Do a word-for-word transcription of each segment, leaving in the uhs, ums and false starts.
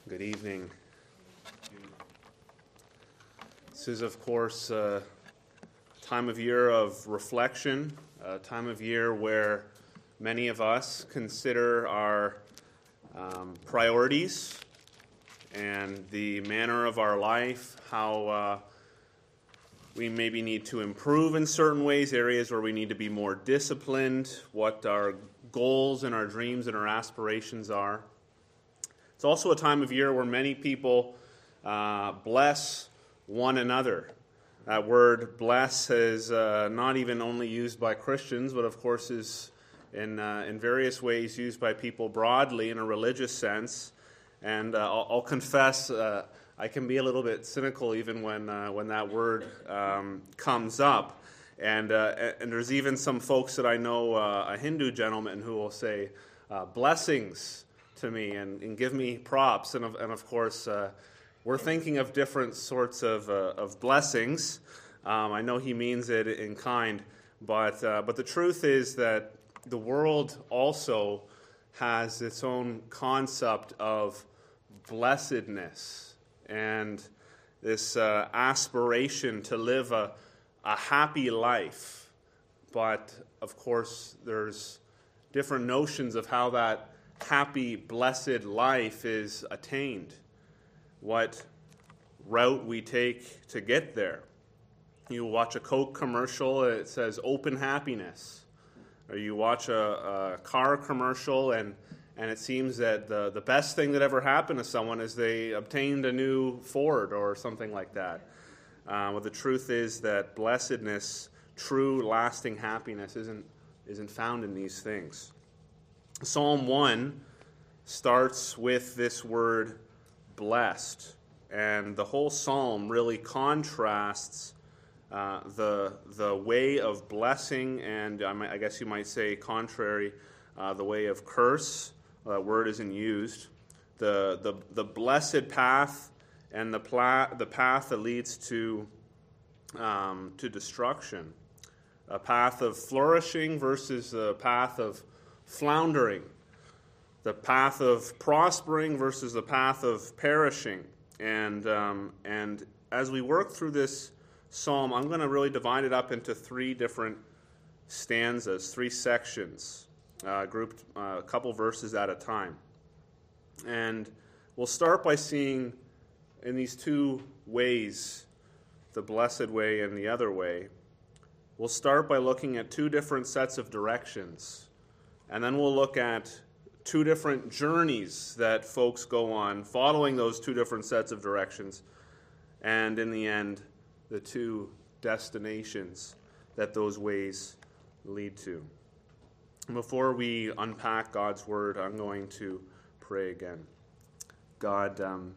Good evening. This is, of course, a time of year of reflection, a time of year where many of us consider our um, priorities and the manner of our life, how uh, we maybe need to improve in certain ways, areas where we need to be more disciplined, what our goals and our dreams and our aspirations are. It's also a time of year where many people uh, bless one another. That word bless is uh, not even only used by Christians, but of course is in uh, in various ways used by people broadly in a religious sense. And uh, I'll, I'll confess, uh, I can be a little bit cynical even when uh, when that word um, comes up. And uh, and there's even some folks that I know, uh, a Hindu gentleman who will say uh, blessings to me and, and give me props. And of, and of course, uh, we're thinking of different sorts of uh, of blessings. Um, I know he means it in kind, but uh, but the truth is that the world also has its own concept of blessedness and this uh, aspiration to live a, a happy life. But of course, there's different notions of how that happy, blessed life is attained, what route we take to get there. You watch a Coke commercial, it says open happiness. Or you watch a, a car commercial, and, and it seems that the, the best thing that ever happened to someone is they obtained a new Ford or something like that. Uh, well, the truth is that blessedness, true, lasting happiness, isn't, isn't found in these things. Psalm one starts with this word blessed, and the whole psalm really contrasts uh, the the way of blessing and I, might, I guess you might say contrary, uh, the way of curse. That word isn't used. The the the blessed path and the pla- the path that leads to um, to destruction, a path of flourishing versus a path of floundering, the path of prospering versus the path of perishing. And um, and as we work through this psalm, I'm going to really divide it up into three different stanzas, three sections, uh, grouped uh, a couple verses at a time. And we'll start by seeing in these two ways, the blessed way and the other way. We'll start by looking at two different sets of directions. And then we'll look at two different journeys that folks go on, following those two different sets of directions. And in the end, the two destinations that those ways lead to. Before we unpack God's Word, I'm going to pray again. God, um,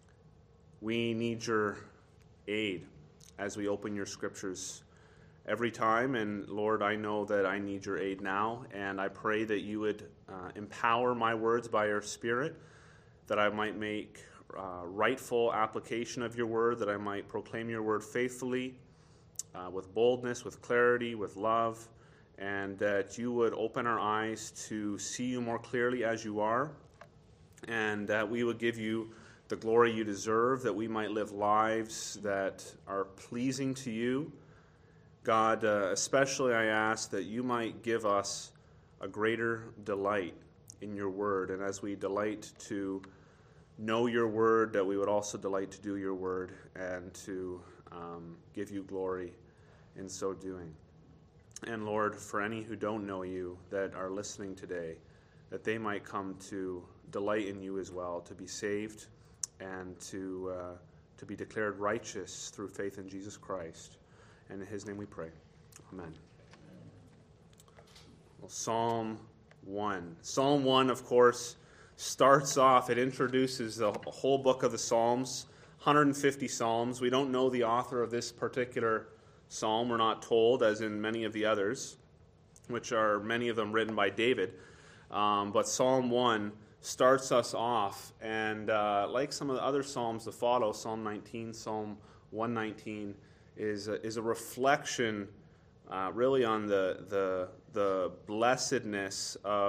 we need your aid as we open your Scriptures every time, and Lord, I know that I need your aid now, and I pray that you would uh, empower my words by your Spirit, that I might make uh, rightful application of your word, that I might proclaim your word faithfully, uh, with boldness, with clarity, with love, and that you would open our eyes to see you more clearly as you are, and that we would give you the glory you deserve, that we might live lives that are pleasing to you. God, uh, especially I ask that you might give us a greater delight in your word. And as we delight to know your word, that we would also delight to do your word and to um, give you glory in so doing. And Lord, for any who don't know you that are listening today, that they might come to delight in you as well, to be saved and to uh, to be declared righteous through faith in Jesus Christ. And in his name we pray. Amen. Well, Psalm one. Psalm one, of course, starts off, it introduces the whole book of the Psalms, one hundred fifty Psalms. We don't know the author of this particular psalm. We're not told, as in many of the others, which are many of them written by David. Um, but Psalm one starts us off, and uh, like some of the other Psalms that follow, Psalm nineteen, Psalm one nineteen, is a, is a reflection uh, really on the, the, the blessedness of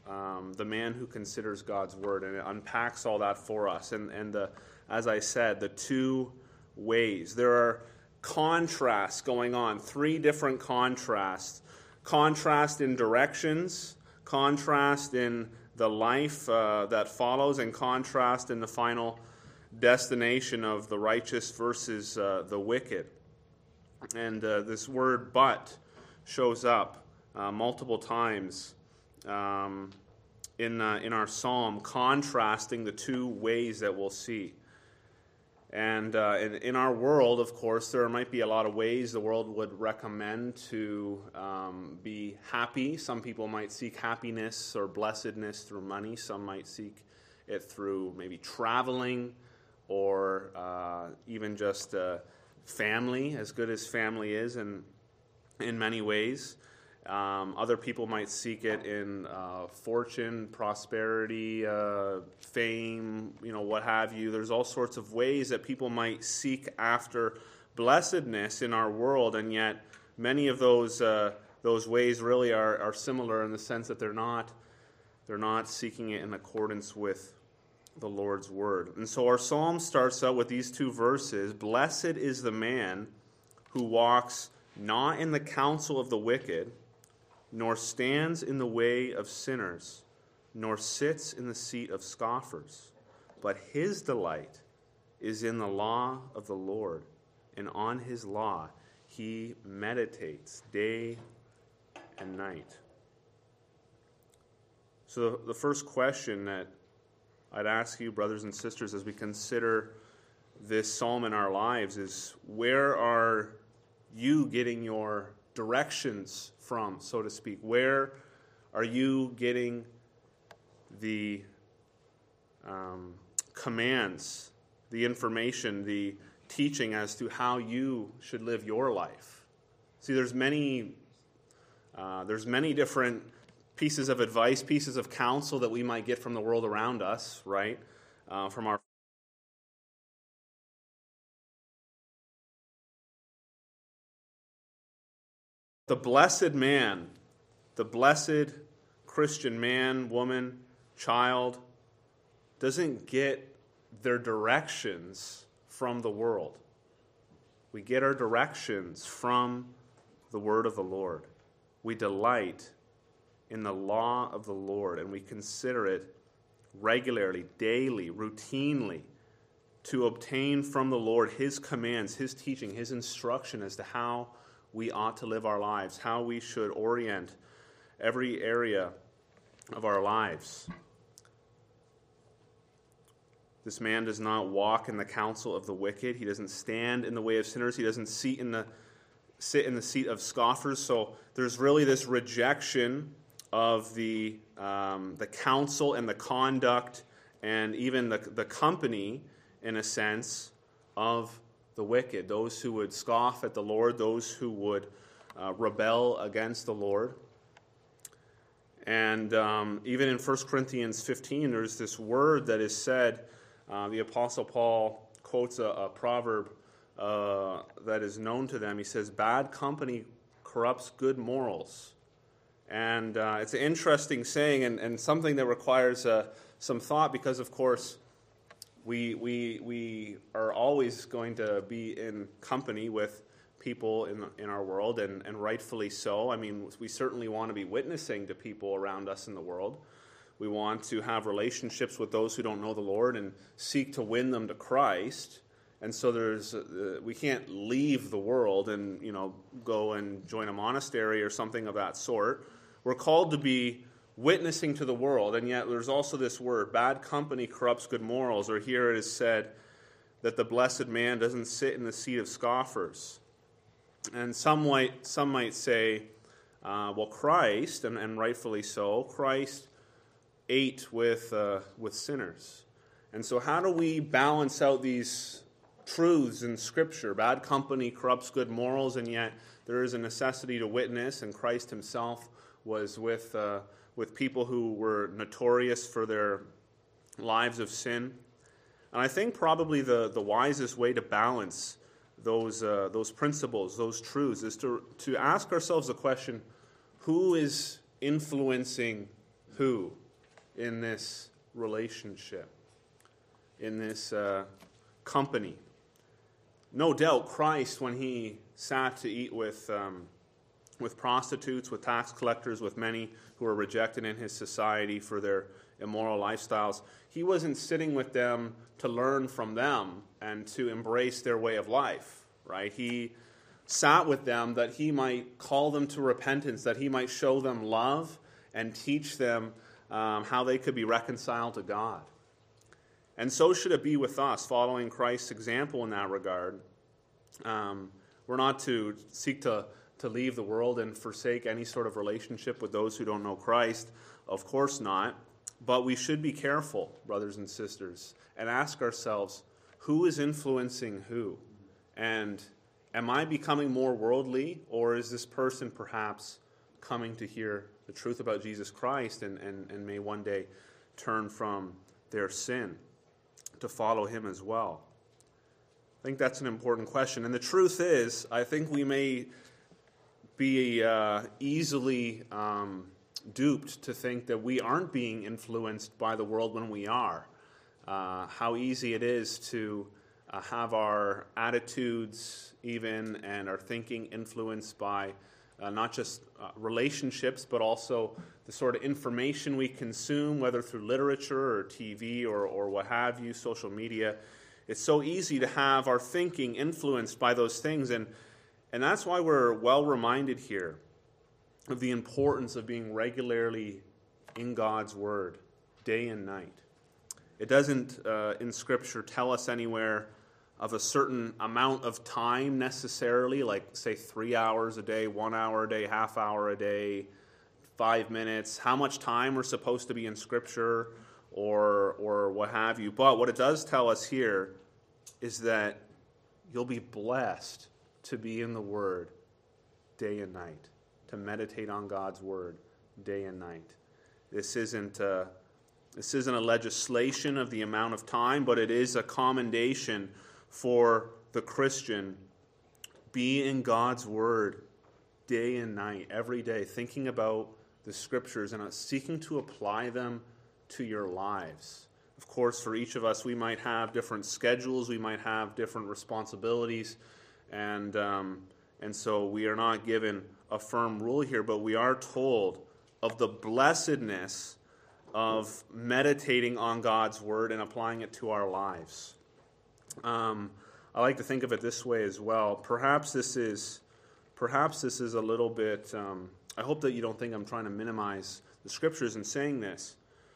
um, the man who considers God's word, and it unpacks all that for us. And, and the, as I said, the two ways. There are contrasts going on, three different contrasts. Contrast in directions, contrast in the life uh, that follows, and contrast in the final destination of the righteous versus uh, the wicked. And uh, this word "but" shows up uh, multiple times um, in uh, in our psalm, contrasting the two ways that we'll see. And uh, in, in our world, of course, there might be a lot of ways the world would recommend to um, be happy. Some people might seek happiness or blessedness through money. Some might seek it through maybe traveling, or uh, even just uh, family, as good as family is in, in many ways. Um, other people might seek it in uh, fortune, prosperity, uh, fame, you know, what have you. There's all sorts of ways that people might seek after blessedness in our world, and yet many of those uh, those ways really are, are similar in the sense that they're not they're not seeking it in accordance with the Lord's word. And so our psalm starts out with these two verses: "Blessed is the man who walks not in the counsel of the wicked, nor stands in the way of sinners, nor sits in the seat of scoffers. But his delight is in the law of the Lord, and on his law he meditates day and night." So the first question that I'd ask you, brothers and sisters, as we consider this psalm in our lives is, where are you getting your directions from, so to speak? Where are you getting the um, commands, the information, the teaching as to how you should live your life? See, there's many, uh, there's many different pieces of advice, pieces of counsel that we might get from the world around us, right? Uh, from our The blessed man, the blessed Christian man, woman, child, doesn't get their directions from the world. We get our directions from the word of the Lord. We delight in the law of the Lord, and we consider it regularly, daily, routinely, to obtain from the Lord his commands, his teaching, his instruction as to how we ought to live our lives, how we should orient every area of our lives. This man does not walk in the counsel of the wicked. He doesn't stand in the way of sinners. He doesn't sit in the sit in the seat of scoffers. So there's really this rejection of the um, the counsel and the conduct and even the the company, in a sense, of the wicked, those who would scoff at the Lord, those who would uh, rebel against the Lord. And um, even in First Corinthians fifteen, there's this word that is said. Uh, the Apostle Paul quotes a, a proverb uh, that is known to them. He says, "Bad company corrupts good morals." And uh, it's an interesting saying, and, and something that requires uh, some thought, because, of course, We we we are always going to be in company with people in in our world, and, and rightfully so. I mean, we certainly want to be witnessing to people around us in the world. We want to have relationships with those who don't know the Lord and seek to win them to Christ. And so there's uh, we can't leave the world and, you know, go and join a monastery or something of that sort. We're called to be witnessing to the world, and yet there's also this word, bad company corrupts good morals, or here it is said that the blessed man doesn't sit in the seat of scoffers. And some might, some might say, uh, well, Christ, and, and rightfully so, Christ ate with uh, with sinners. And so how do we balance out these truths in Scripture? Bad company corrupts good morals, and yet there is a necessity to witness, and Christ himself was with uh, with people who were notorious for their lives of sin. And I think probably the, the wisest way to balance those uh, those principles, those truths, is to, to ask ourselves the question, who is influencing who in this relationship, in this uh, company? No doubt Christ, when he sat to eat with um, with prostitutes, with tax collectors, with many who were rejected in his society for their immoral lifestyles, he wasn't sitting with them to learn from them and to embrace their way of life, right? He sat with them that he might call them to repentance, that he might show them love and teach them um, how they could be reconciled to God. And so should it be with us, following Christ's example in that regard. Um, we're not to seek to, to leave the world and forsake any sort of relationship with those who don't know Christ. Of course not. But we should be careful, brothers and sisters, and ask ourselves, who is influencing who? And am I becoming more worldly, or is this person perhaps coming to hear the truth about Jesus Christ and, and, and may one day turn from their sin to follow him as well? I think that's an important question. And the truth is, I think we may be uh, easily um, duped to think that we aren't being influenced by the world when we are. Uh, how easy it is to uh, have our attitudes even and our thinking influenced by uh, not just uh, relationships, but also the sort of information we consume, whether through literature or T V or, or what have you, social media. It's so easy to have our thinking influenced by those things, and, and that's why we're well reminded here of the importance of being regularly in God's Word, day and night. It doesn't, uh, in Scripture, tell us anywhere of a certain amount of time necessarily, like, say, three hours a day, one hour a day, half hour a day, five minutes, how much time we're supposed to be in Scripture, or or what have you. But what it does tell us here is that you'll be blessed to be in the Word day and night, to meditate on God's Word day and night. This isn't a, this isn't a legislation of the amount of time, but it is a commendation for the Christian. Be in God's Word day and night, every day, thinking about the Scriptures and seeking to apply them to your lives. Of course, for each of us, we might have different schedules, we might have different responsibilities, and um, and so we are not given a firm rule here, but we are told of the blessedness of meditating on God's Word and applying it to our lives. Um, I like to think of it this way as well. Perhaps this is, perhaps this is a little bit. Um, I hope that you don't think I'm trying to minimize the Scriptures in saying this.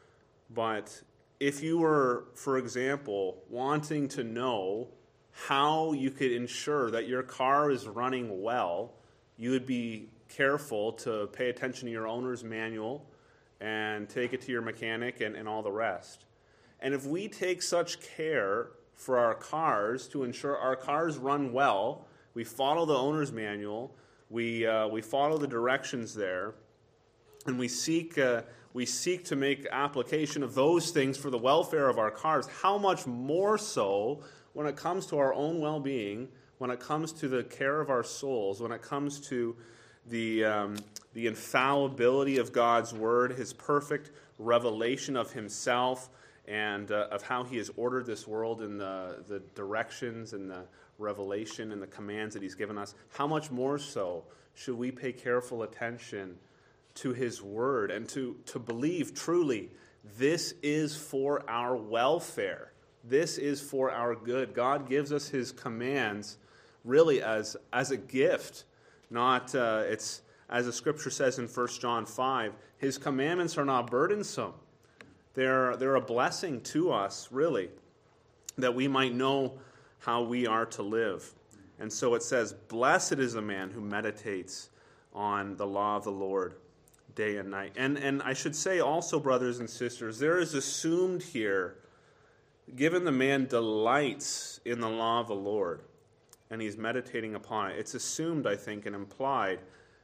But if you were, for example, wanting to know how you could ensure that your car is running well, you would be careful to pay attention to your owner's manual and take it to your mechanic and, and all the rest. And if we take such care for our cars to ensure our cars run well, we follow the owner's manual, we uh, we follow the directions there, and we seek uh, we seek to make application of those things for the welfare of our cars, how much more so when it comes to our own well-being, when it comes to the care of our souls, when it comes to the um, the infallibility of God's Word, His perfect revelation of Himself, and uh, of how He has ordered this world in the, the directions and the revelation and the commands that He's given us. How much more so should we pay careful attention to His Word and to, to believe truly this is for our welfare. This is for our good. God gives us His commands really as, as a gift. Not, uh, it's, as the Scripture says in First John five, His commandments are not burdensome. They're, they're a blessing to us, really, that we might know how we are to live. And so it says, blessed is the man who meditates on the law of the Lord day and night. And, and I should say also, brothers and sisters, there is assumed here, given the man delights in the law of the Lord, and he's meditating upon it, it's assumed, I think, and implied,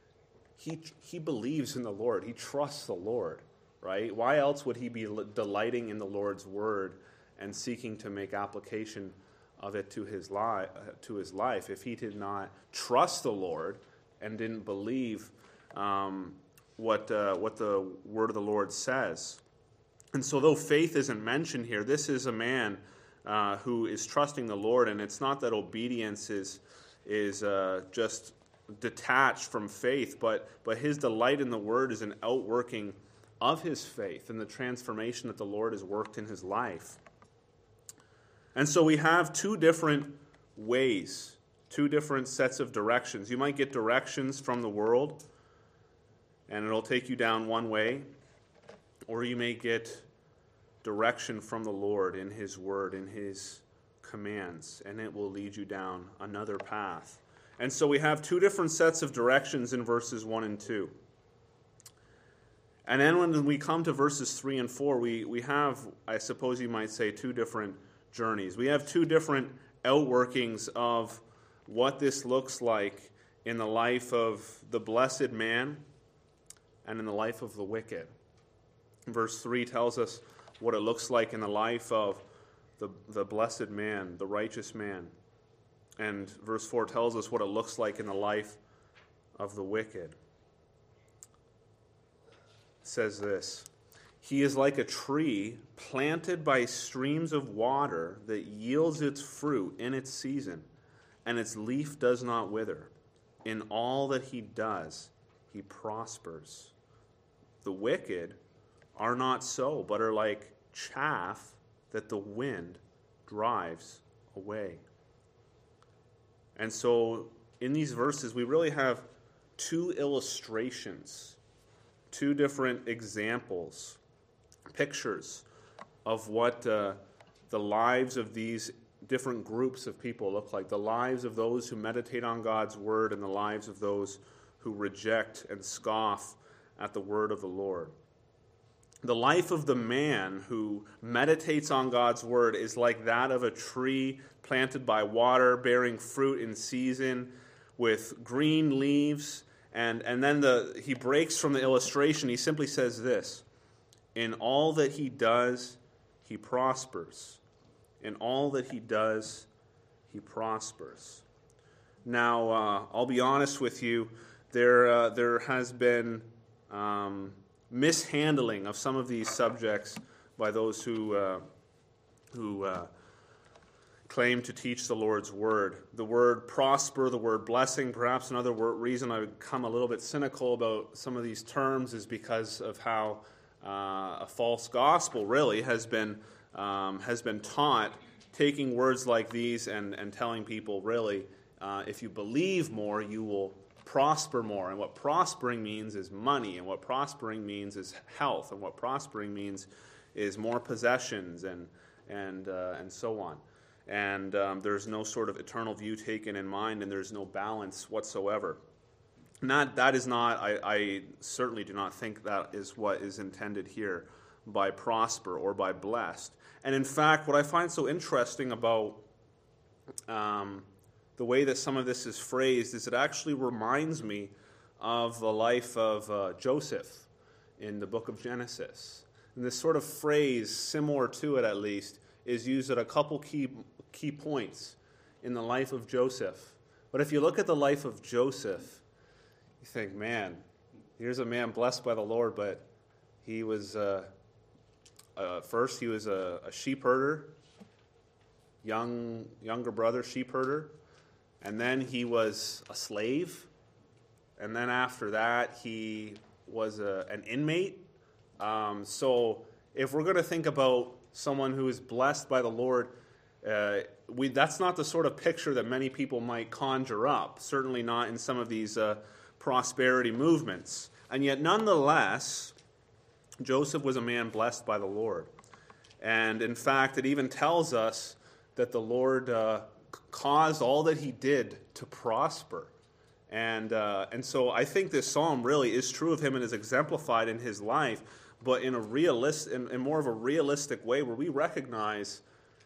he he believes in the Lord. He trusts the Lord, right? Why else would he be delighting in the Lord's word and seeking to make application of it to his life, to his life, if he did not trust the Lord and didn't believe um, what uh, what the word of the Lord says. And so though faith isn't mentioned here, this is a man uh, who is trusting the Lord, and it's not that obedience is is uh, just detached from faith, but but his delight in the word is an outworking of his faith and the transformation that the Lord has worked in his life. And so we have two different ways, two different sets of directions. You might get directions from the world, and it'll take you down one way, or you may get direction from the Lord in his word, in his commands, and it will lead you down another path. And so we have two different sets of directions in verses one and two. And then when we come to verses three and four, we, we have, I suppose you might say, two different journeys. We have two different outworkings of what this looks like in the life of the blessed man and in the life of the wicked. Verse three tells us what it looks like in the life of the, the blessed man, the righteous man. And verse four tells us what it looks like in the life of the wicked. It says this: "He is like a tree planted by streams of water that yields its fruit in its season, and its leaf does not wither. In all that he does, he prospers. The wicked are not so, but are like chaff that the wind drives away." And so in these verses, we really have two illustrations, two different examples, pictures of what uh, the lives of these different groups of people look like, the lives of those who meditate on God's word and the lives of those who reject and scoff at the word of the Lord. The life of the man who meditates on God's word is like that of a tree planted by water, bearing fruit in season, with green leaves. And, and then the, he breaks from the illustration. He simply says this: "In all that he does, he prospers. In all that he does, he prospers." Now, uh, I'll be honest with you, there, uh, there has been Um, mishandling of some of these subjects by those who uh, who uh, claim to teach the Lord's word. The word prosper, the word blessing, perhaps another word, reason I would become a little bit cynical about some of these terms is because of how uh, a false gospel really has been um, has been taught, taking words like these and, and telling people really, uh, if you believe more, you will prosper more. And what prospering means is money, and what prospering means is health, and what prospering means is more possessions, and and uh, and so on. And um, there's no sort of eternal view taken in mind, and there's no balance whatsoever. Not that is not. I, I certainly do not think that is what is intended here by prosper or by blessed. And in fact, what I find so interesting about um, the way that some of this is phrased is it actually reminds me of the life of uh, Joseph in the book of Genesis. And this sort of phrase, similar to it at least, is used at a couple key key points in the life of Joseph. But if you look at the life of Joseph, you think, man, here's a man blessed by the Lord, but he was, uh, uh, first he was a, a sheep herder, young younger brother sheep herder. And then he was a slave. And then after that, he was a, an inmate. Um, so if we're going to think about someone who is blessed by the Lord, uh, we, that's not the sort of picture that many people might conjure up, certainly not in some of these uh, prosperity movements. And yet, nonetheless, Joseph was a man blessed by the Lord. And in fact, it even tells us that the Lord Uh, caused all that he did to prosper. And uh, and so I think this psalm really is true of him and is exemplified in his life, but in a realist, in, in more of a realistic way, where we recognize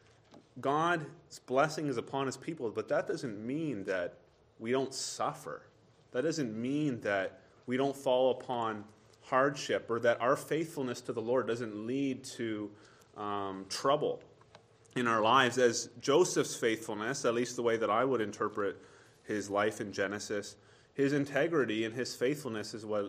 God's blessing is upon his people, but that doesn't mean that we don't suffer. That doesn't mean that we don't fall upon hardship, or that our faithfulness to the Lord doesn't lead to um, trouble in our lives. As Joseph's faithfulness, at least the way that I would interpret his life in Genesis, his integrity and his faithfulness is what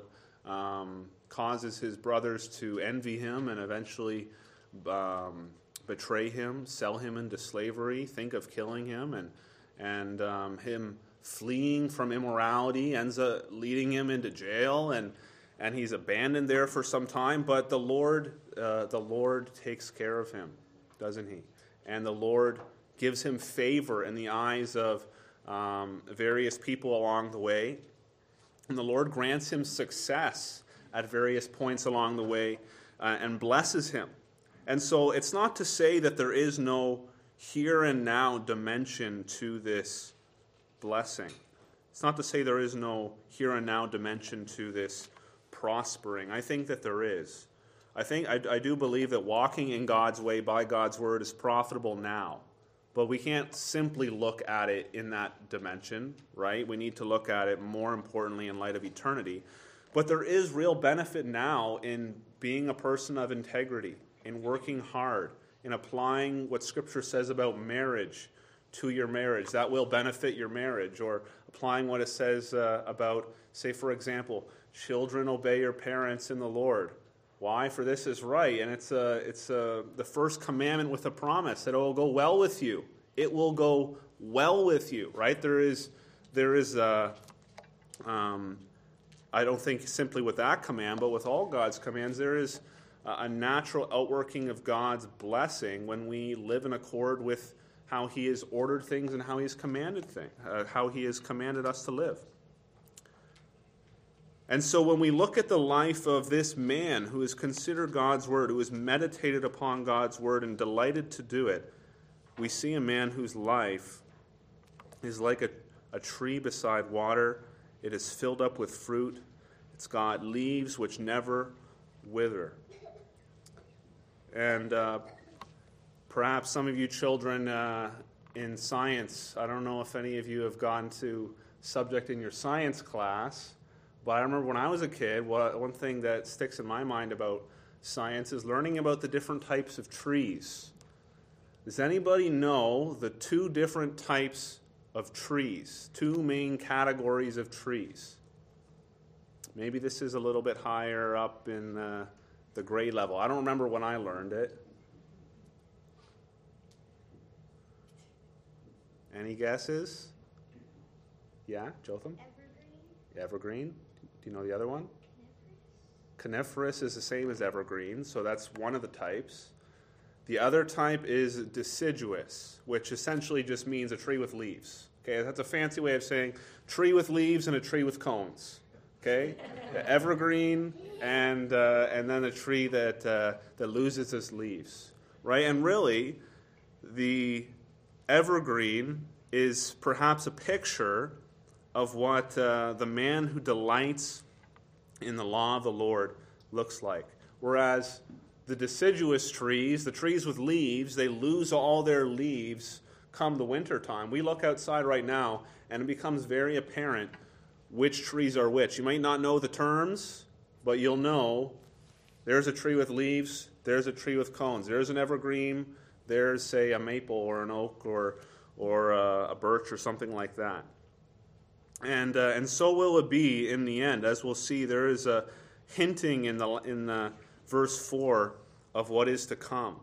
um, causes his brothers to envy him and eventually um, betray him, sell him into slavery, think of killing him, and and um, him fleeing from immorality ends up leading him into jail, and and he's abandoned there for some time. But the Lord, uh, the Lord takes care of him, doesn't he? And the Lord gives him favor in the eyes of um, various people along the way, and the Lord grants him success at various points along the way, uh, and blesses him. And so it's not to say that there is no here and now dimension to this blessing. It's not to say there is no here and now dimension to this prospering. I think that there is. I think I, I do believe that walking in God's way by God's word is profitable now. But we can't simply look at it in that dimension, right? We need to look at it more importantly in light of eternity. But there is real benefit now in being a person of integrity, in working hard, in applying what Scripture says about marriage to your marriage. That will benefit your marriage. Or applying what it says uh, about, say, for example, children, obey your parents in the Lord. Why? For this is right. And it's a, it's a, the first commandment with a promise that it will go well with you. It will go well with you, right? There is, there is a, um, I don't think simply with that command, but with all God's commands, there is a natural outworking of God's blessing when we live in accord with how he has ordered things and how he has commanded things, uh, how he has commanded us to live. And so when we look at the life of this man who has considered God's word, who has meditated upon God's word and delighted to do it, we see a man whose life is like a, a tree beside water. It is filled up with fruit. It's got leaves which never wither. And uh, perhaps some of you children uh, in science, I don't know if any of you have gone to subject in your science class, but I remember when I was a kid, one thing that sticks in my mind about science is learning about the different types of trees. Does anybody know the two different types of trees, two main categories of trees? Maybe this is a little bit higher up in uh, the grade level. I don't remember when I learned it. Any guesses? Yeah, Jotham? Evergreen. Evergreen. Do you know the other one? Coniferous. Coniferous is the same as evergreen, so that's one of the types. The other type is deciduous, which essentially just means a tree with leaves. Okay, that's a fancy way of saying tree with leaves and a tree with cones. Okay, evergreen and uh, and then a tree that uh, that loses its leaves, right? And really, the evergreen is perhaps a picture of what uh, the man who delights in the law of the Lord looks like. Whereas the deciduous trees, the trees with leaves, they lose all their leaves come the winter time. We look outside right now, and it becomes very apparent which trees are which. You might not know the terms, but you'll know there's a tree with leaves, there's a tree with cones, there's an evergreen, there's, say, a maple or an oak or or a, a birch or something like that. And uh, and so will it be in the end. As we'll see, there is a hinting in the in the verse four of what is to come.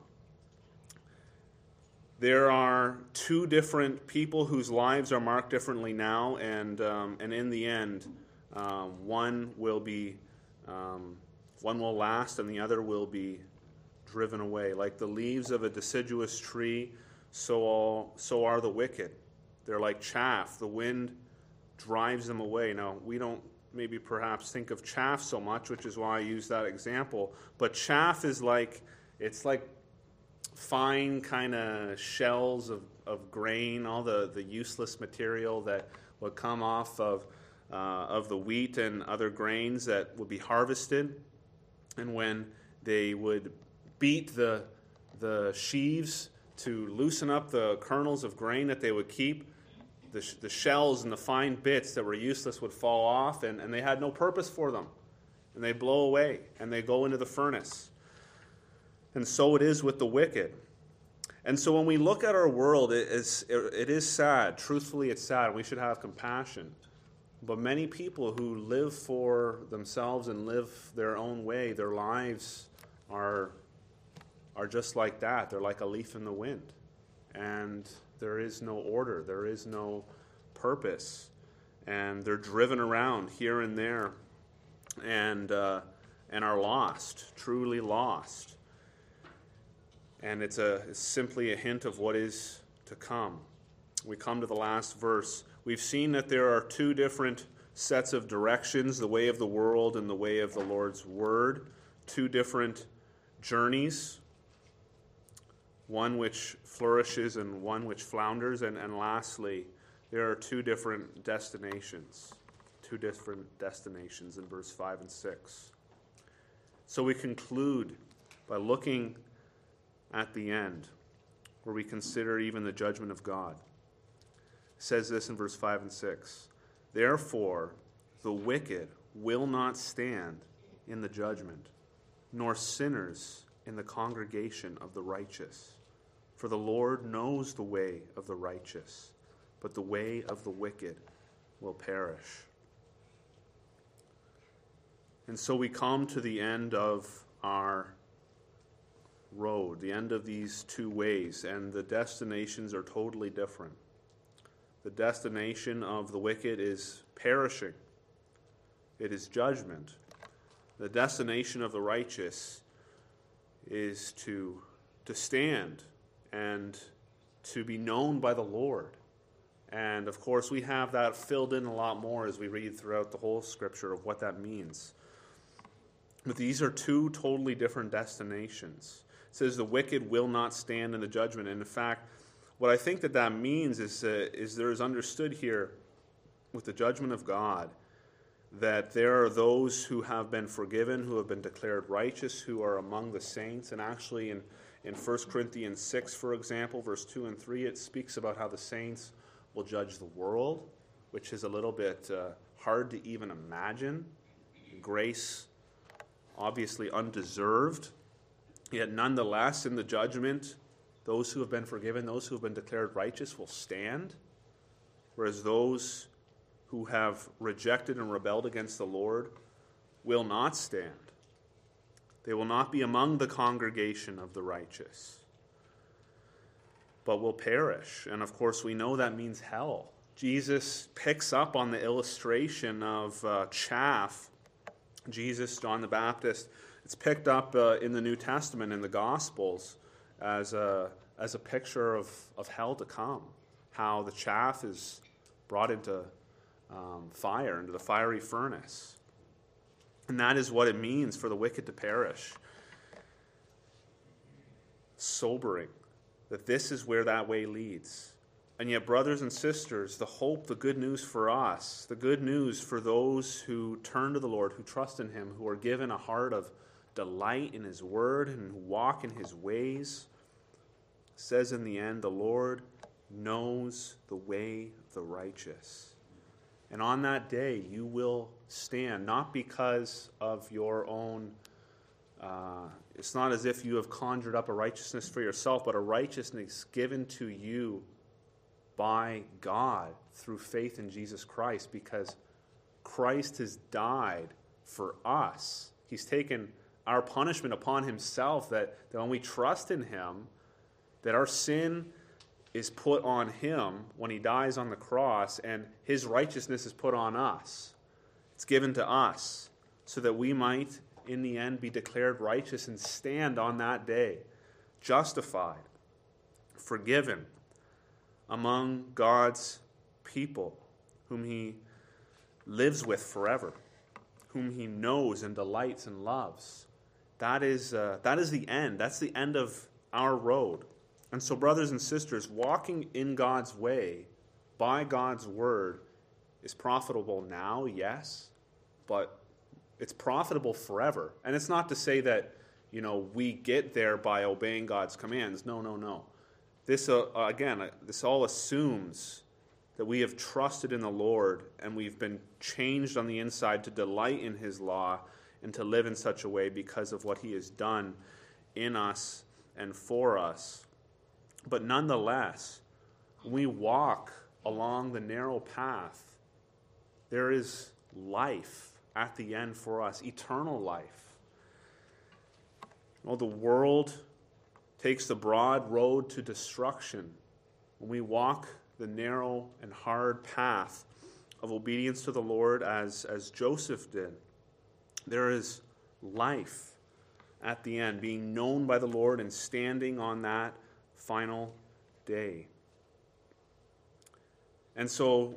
There are two different people whose lives are marked differently now, and um, and in the end, um, one will be um, one will last, and the other will be driven away. Like the leaves of a deciduous tree, so all so are the wicked. They're like chaff. The wind drives them away. Now, we don't maybe perhaps think of chaff so much, which is why I use that example. But chaff is like, it's like fine kind of shells of, of grain, all the, the useless material that would come off of uh, of the wheat and other grains that would be harvested. And when they would beat the the sheaves to loosen up the kernels of grain that they would keep, The, sh- the shells and the fine bits that were useless would fall off, and, and they had no purpose for them. And they blow away, and they go into the furnace. And so it is with the wicked. And so when we look at our world, it is, it, it is sad. Truthfully, it's sad, and we should have compassion. But many people who live for themselves and live their own way, their lives are, are just like that. They're like a leaf in the wind. And there is no order. There is no purpose. And they're driven around here and there and, uh, and are lost, truly lost. And it's, a, it's simply a hint of what is to come. We come to the last verse. We've seen that there are two different sets of directions, the way of the world and the way of the Lord's word. Two different journeys, one which flourishes and one which flounders. And, and lastly, there are two different destinations, two different destinations in verse five and six. So we conclude by looking at the end, where we consider even the judgment of God. It says this in verse five and six. Therefore, the wicked will not stand in the judgment, nor sinners in the congregation of the righteous. For the Lord knows the way of the righteous, but the way of the wicked will perish. And so we come to the end of our road, the end of these two ways, and the destinations are totally different. The destination of the wicked is perishing. It is judgment. The destination of the righteous is to, to stand and to be known by the Lord. And of course, we have that filled in a lot more as we read throughout the whole scripture of what that means. But these are two totally different destinations. It says the wicked will not stand in the judgment. And in fact, what I think that that means is, uh, is there is understood here with the judgment of God that there are those who have been forgiven, who have been declared righteous, who are among the saints. And actually in, in First Corinthians six, for example, verse two and three, it speaks about how the saints will judge the world, which is a little bit uh, hard to even imagine. Grace, obviously undeserved, yet nonetheless in the judgment, those who have been forgiven, those who have been declared righteous will stand, whereas those who have rejected and rebelled against the Lord will not stand. They will not be among the congregation of the righteous, but will perish. And of course, we know that means hell. Jesus picks up on the illustration of uh, chaff. Jesus, John the Baptist, it's picked up uh, in the New Testament, in the Gospels, as a, as a picture of, of hell to come. How the chaff is brought into um, fire, into the fiery furnace. And that is what it means for the wicked to perish. Sobering that this is where that way leads. And yet, brothers and sisters, the hope, the good news for us, the good news for those who turn to the Lord, who trust in Him, who are given a heart of delight in His word and who walk in His ways, says in the end, the Lord knows the way of the righteous. And on that day, you will stand, not because of your own, uh, it's not as if you have conjured up a righteousness for yourself, but a righteousness given to you by God through faith in Jesus Christ, because Christ has died for us. He's taken our punishment upon Himself, that, that when we trust in Him, that our sin is put on Him when He dies on the cross, and His righteousness is put on us. It's given to us so that we might, in the end, be declared righteous and stand on that day, justified, forgiven, among God's people, whom He lives with forever, whom He knows and delights and loves. That is, uh, that is the end. That's the end of our road. And so, brothers and sisters, walking in God's way, by God's word, is profitable now, yes, but it's profitable forever. And it's not to say that, you know, we get there by obeying God's commands. No, no, no. This, uh, again, uh, this all assumes that we have trusted in the Lord and we've been changed on the inside to delight in His law and to live in such a way because of what He has done in us and for us. But nonetheless, we walk along the narrow path there is life at the end for us, eternal life. Well, the world takes the broad road to destruction. When we walk the narrow and hard path of obedience to the Lord as, as Joseph did, there is life at the end, being known by the Lord and standing on that final day. And so,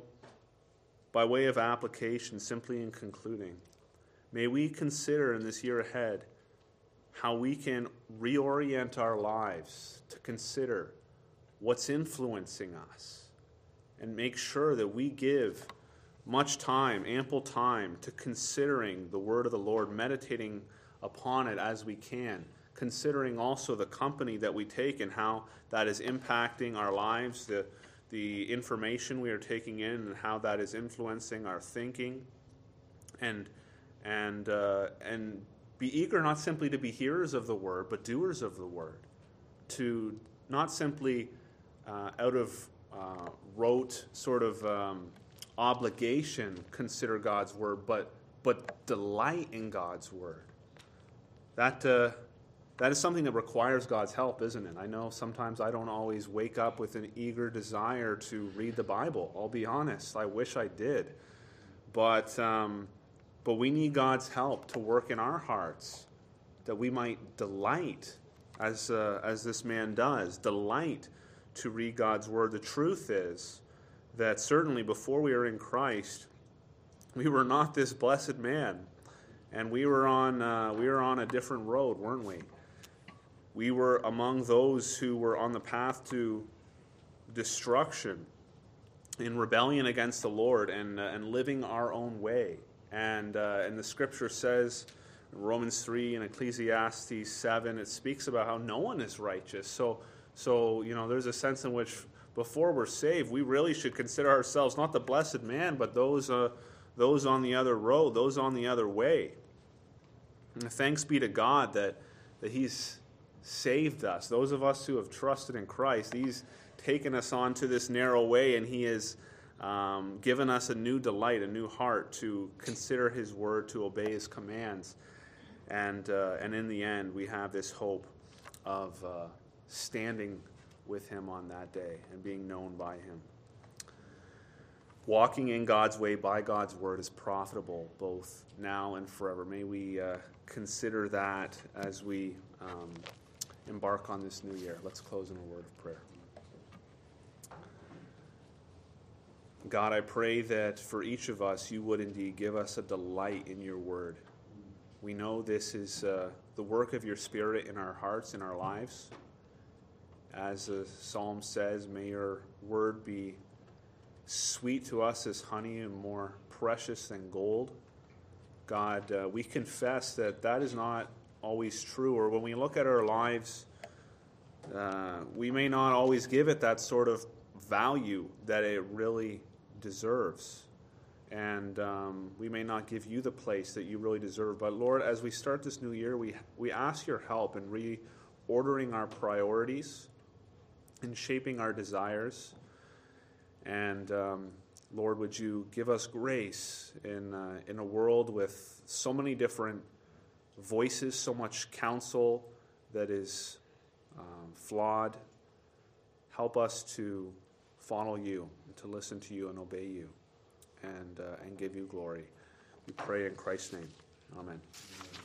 by way of application, simply in concluding, may we consider in this year ahead how we can reorient our lives to consider what's influencing us and make sure that we give much time, ample time, to considering the word of the Lord, meditating upon it as we can, considering also the company that we take and how that is impacting our lives, the, the information we are taking in and how that is influencing our thinking, and, and, uh, and be eager not simply to be hearers of the word, but doers of the word, to not simply uh, out of uh, rote sort of um, obligation consider God's word, but but delight in God's word. That uh, that is something that requires God's help, isn't it? I know sometimes I don't always wake up with an eager desire to read the Bible. I'll be honest, I wish I did, but um, but we need God's help to work in our hearts, that we might delight, as uh, as this man does, delight to read God's word. The truth is that certainly before we were in Christ, we were not this blessed man, and we were on uh, we were on a different road, weren't we? We were among those who were on the path to destruction, in rebellion against the Lord, and uh, and living our own way. And uh, and the Scripture says in Romans three and Ecclesiastes seven, it speaks about how no one is righteous. So so you know, there's a sense in which before we're saved, we really should consider ourselves not the blessed man, but those uh, those on the other road, those on the other way. And thanks be to God that that He's saved us. Those of us who have trusted in Christ, He's taken us onto this narrow way, and He has um, given us a new delight, a new heart to consider His word, to obey His commands. And uh, and in the end, we have this hope of uh, standing with Him on that day and being known by Him. Walking in God's way by God's word is profitable both now and forever. May we uh, consider that as we um, embark on this new year. Let's close in a word of prayer. God, I pray that for each of us, you would indeed give us a delight in your word. We know this is uh, the work of your Spirit in our hearts, in our lives. As the psalm says, may your word be sweet to us as honey and more precious than gold. God, uh, we confess that that is not always true, or when we look at our lives, uh, we may not always give it that sort of value that it really deserves. And um, we may not give you the place that you really deserve. But Lord, as we start this new year, we, we ask your help in reordering our priorities, in shaping our desires. And um, Lord, would you give us grace in uh, in a world with so many different voices, so much counsel that is um, flawed. Help us to follow you, and to listen to you and obey you, and uh, and give you glory. We pray in Christ's name. Amen.